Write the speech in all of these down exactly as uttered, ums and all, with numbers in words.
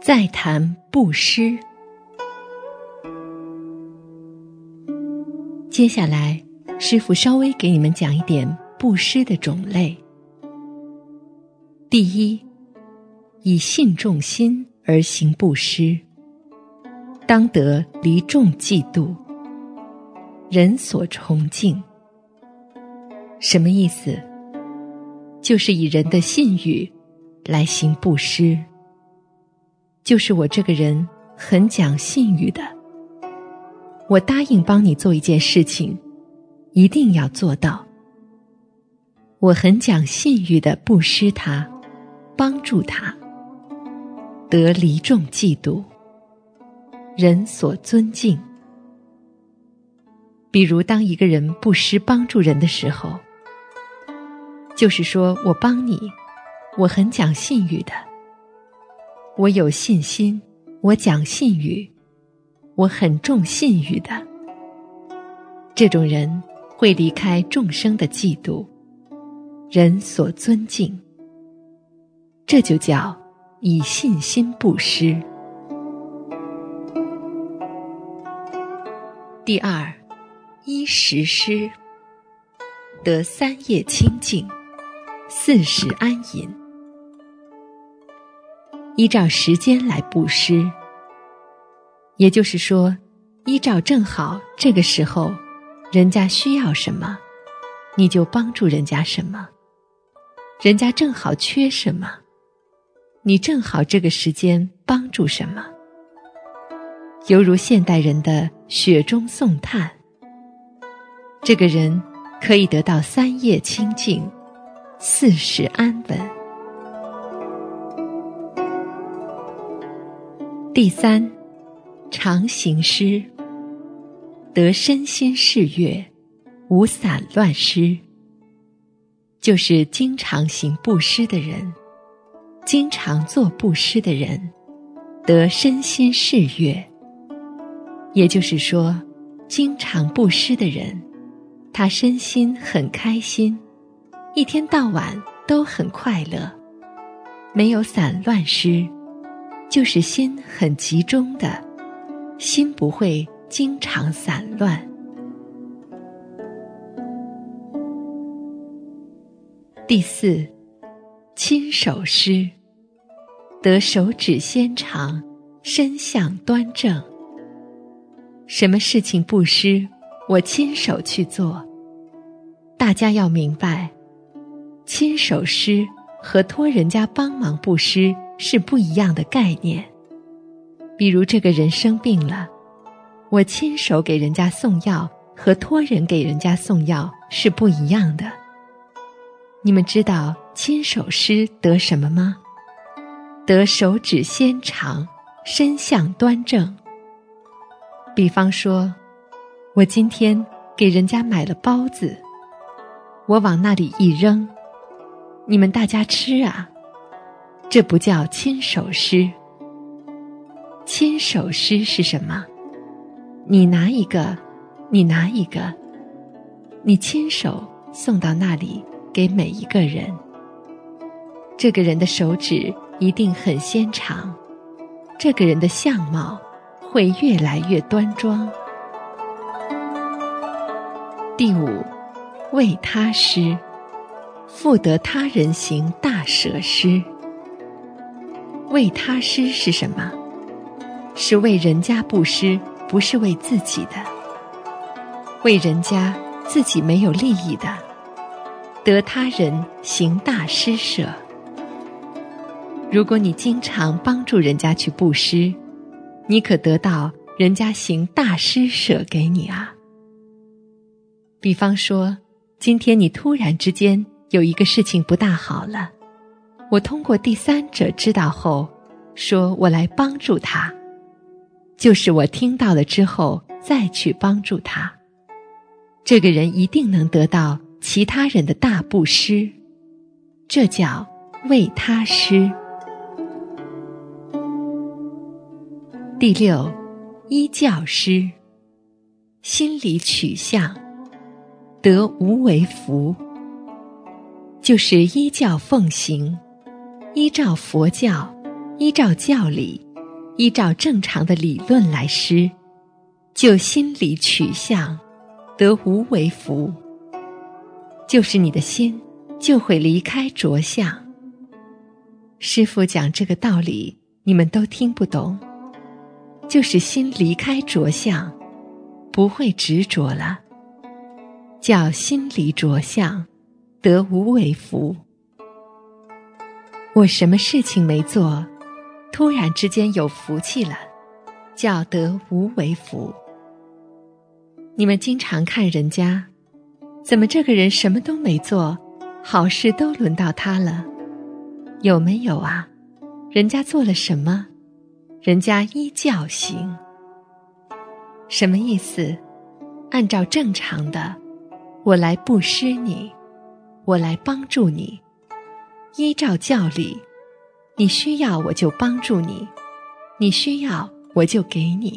再谈布施。接下来，师父稍微给你们讲一点布施的种类。第一，以信众心而行布施，当得离众嫉妒，人所崇敬。什么意思？就是以人的信誉来行布施。就是我这个人很讲信誉的，我答应帮你做一件事情，一定要做到。我很讲信誉的布施他，帮助他，得离众嫉妒，人所尊敬。比如当一个人布施帮助人的时候，就是说我帮你，我很讲信誉的，我有信心，我讲信誉，我很重信誉的。这种人会离开众生的嫉妒，人所尊敬。这就叫以信心布施。第二，依时施，得三业清净，四时安隐。依照时间来布施，也就是说，依照正好这个时候人家需要什么，你就帮助人家什么。人家正好缺什么，你正好这个时间帮助什么。犹如现代人的雪中送炭，这个人可以得到三业清净，四时安稳。第三，常行施，得身心适悦，无散乱施。就是经常行布施的人，经常做布施的人，得身心适悦。也就是说，经常布施的人，他身心很开心，一天到晚都很快乐，没有散乱施，就是心很集中的，心不会经常散乱。第四，亲手施，得手指纤长，身相端正。什么事情布施，我亲手去做。大家要明白，亲手施和托人家帮忙布施是不一样的概念。比如这个人生病了，我亲手给人家送药和托人给人家送药是不一样的。你们知道亲手施得什么吗？得手指纤长，身相端正。比方说，我今天给人家买了包子，我往那里一扔，你们大家吃啊，这不叫亲手施。亲手施是什么？你拿一个，你拿一个，你亲手送到那里给每一个人。这个人的手指一定很纤长，这个人的相貌会越来越端庄。第五，为他施，复得他人行大舍施。为他施是什么？是为人家布施，不是为自己的。为人家自己没有利益的，得他人行大施舍。如果你经常帮助人家去布施，你可得到人家行大施舍给你啊。比方说，今天你突然之间有一个事情不大好了，我通过第三者知道后，说我来帮助他，就是我听到了之后再去帮助他。这个人一定能得到其他人的大布施，这叫为他施。第六，依教施，心理取向，得无为福。就是依教奉行，依照佛教，依照教理依照正常的理论来施，就心理取向，得无为福。就是你的心就会离开着相。师父讲这个道理，你们都听不懂，就是心离开着相，不会执着了，叫心离着相，得无为福。我什么事情没做，突然之间有福气了，叫得无为福。你们经常看人家，怎么这个人什么都没做，好事都轮到他了？有没有啊？人家做了什么？人家依教行。什么意思？按照正常的，我来布施你，我来帮助你，依照教理，你需要我就帮助你，你需要我就给你。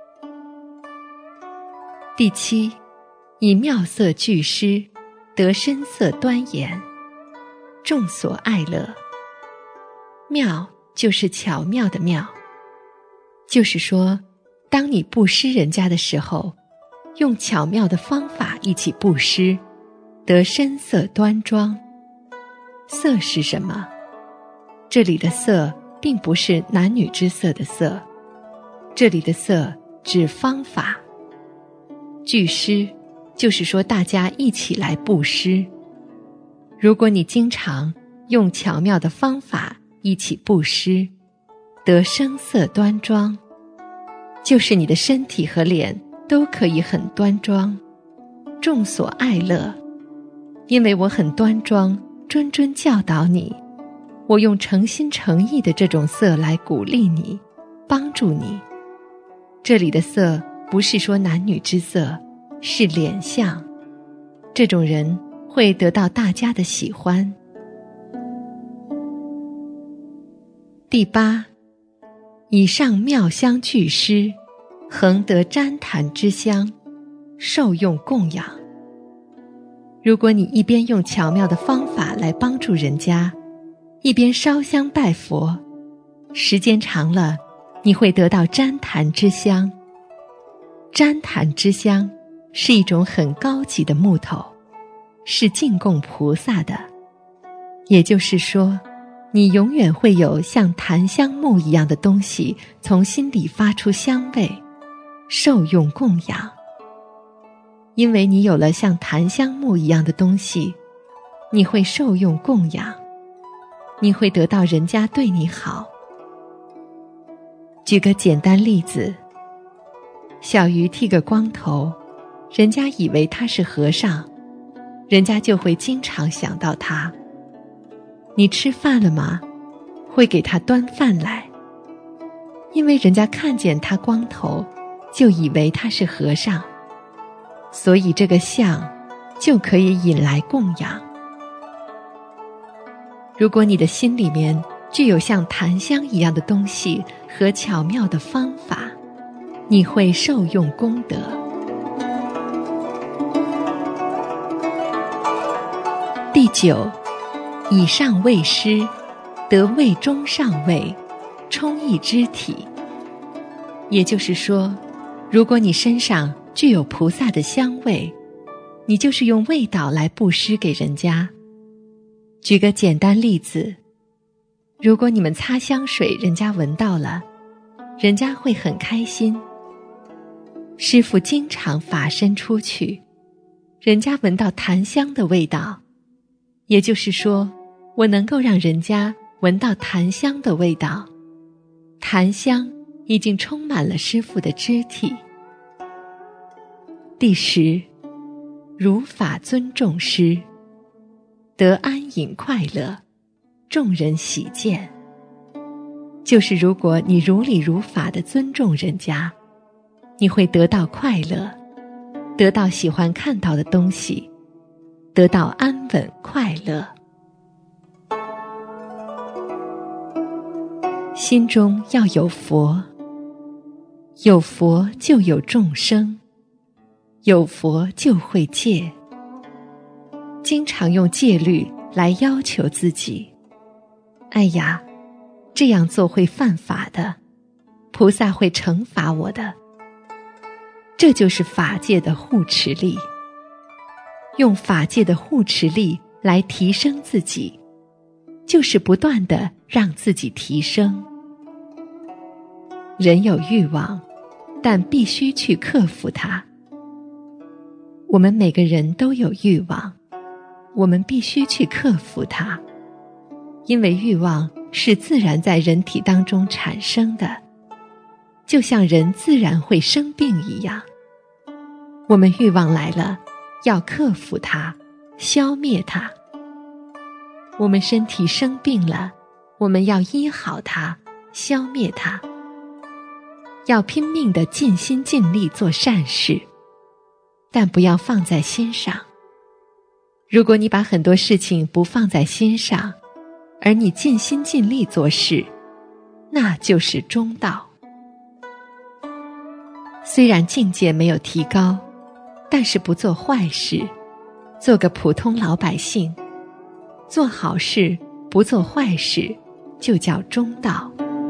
第七，以妙色具施，得深色端严，众所爱乐。妙就是巧妙的妙，就是说，当你布施人家的时候，用巧妙的方法一起布施，得深色端庄。色是什么？这里的色并不是男女之色的色，这里的色指方法。具施就是说大家一起来布施。如果你经常用巧妙的方法一起布施，得声色端庄，就是你的身体和脸都可以很端庄，众所爱乐。因为我很端庄，谆谆教导你，我用诚心诚意的这种色来鼓励你，帮助你。这里的色不是说男女之色，是脸相，这种人会得到大家的喜欢。第八，以上妙香具施，恒得旃檀之香，受用供养。如果你一边用巧妙的方法来帮助人家，一边烧香拜佛，时间长了，你会得到旃檀之香。旃檀之香是一种很高级的木头，是敬供菩萨的。也就是说，你永远会有像檀香木一样的东西从心里发出香味，受用供养。因为你有了像檀香木一样的东西，你会受用供养，你会得到人家对你好。举个简单例子，小鱼剃个光头，人家以为他是和尚，人家就会经常想到他。你吃饭了吗？会给他端饭来。因为人家看见他光头，就以为他是和尚，所以这个像就可以引来供养。如果你的心里面具有像檀香一样的东西和巧妙的方法，你会受用功德。第九，以上位施，得位中上位，充溢肢体。也就是说，如果你身上具有菩萨的香味，你就是用味道来布施给人家。举个简单例子，如果你们擦香水，人家闻到了，人家会很开心。师父经常法身出去，人家闻到檀香的味道，也就是说，我能够让人家闻到檀香的味道，檀香已经充满了师父的肢体。第十，如法尊重师，得安隐快乐，众人喜见。就是如果你如理如法地尊重人家，你会得到快乐，得到喜欢看到的东西，得到安稳快乐。心中要有佛，有佛就有众生，有佛就会戒。经常用戒律来要求自己，哎呀，这样做会犯法的， 菩萨会惩罚我的。这就是法界的护持力，用法界的护持力来提升自己，就是不断地让自己提升。人有欲望，但必须去克服它。我们每个人都有欲望，我们必须去克服它，因为欲望是自然在人体当中产生的，就像人自然会生病一样。我们欲望来了，要克服它，消灭它。我们身体生病了，我们要医好它，消灭它。要拼命地尽心尽力做善事，但不要放在心上。如果你把很多事情不放在心上，而你尽心尽力做事，那就是中道。虽然境界没有提高，但是不做坏事，做个普通老百姓，做好事，不做坏事，就叫中道。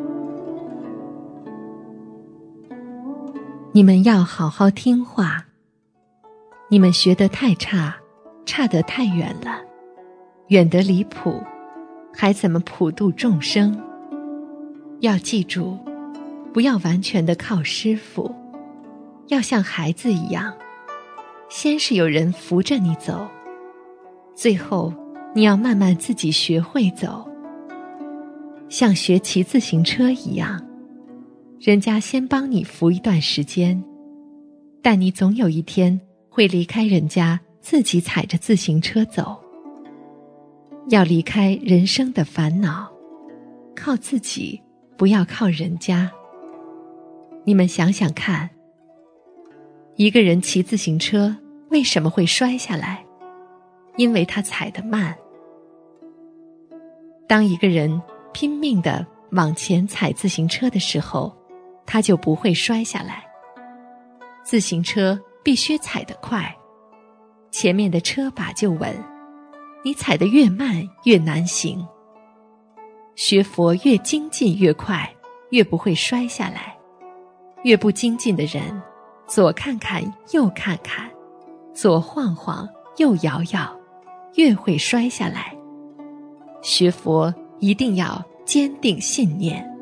你们要好好听话，你们学得太差，差得太远了，远得离谱，还怎么普度众生？要记住，不要完全的靠师父，要像孩子一样，先是有人扶着你走，最后你要慢慢自己学会走，像学骑自行车一样，人家先帮你扶一段时间，但你总有一天会离开人家，自己踩着自行车走。要离开人生的烦恼，靠自己，不要靠人家。你们想想看，一个人骑自行车为什么会摔下来？因为他踩得慢。当一个人拼命地往前踩自行车的时候，他就不会摔下来。自行车必须踩得快，前面的车把就稳，你踩得越慢越难行。学佛越精进越快，越不会摔下来。越不精进的人，左看看右看看，左晃晃右摇摇，越会摔下来。学佛一定要坚定信念。